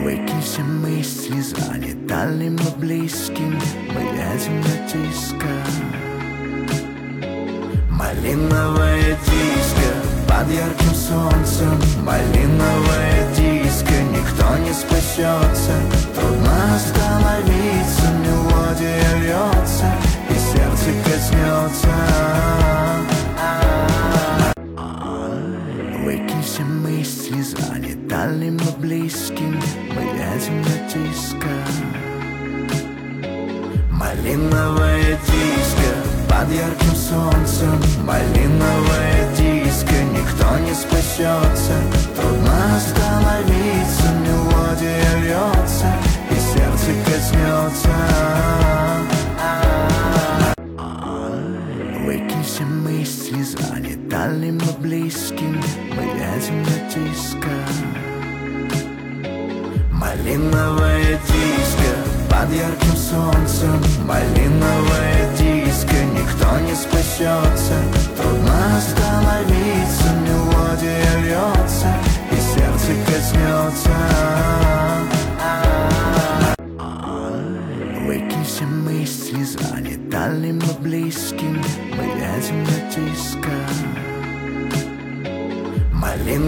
Выкинь все мысли, занятали мы близкими, мы едем на диско. Малиновое диско под ярким солнцем, малиновое диско, никто не спасется. Трудно остановиться, мелодия льется, и сердце коснется. Выкинь все мысли, занятали мы близкими, мы едем на диско. Малиновое диско под ярким солнцем, малиновое диско, никто не спасется. Трудно остановиться, мелодия льется, и сердце коснется. Выкинь все мысли, занятали мы близкими, мы едем на диско. Малиновое диско под ярким солнцем, малиновое диско, никто не спасется. Трудно остановиться, мелодия льется, и сердце коснется. Выкинь все мысли, занятали мы близкими, мы едем на диско.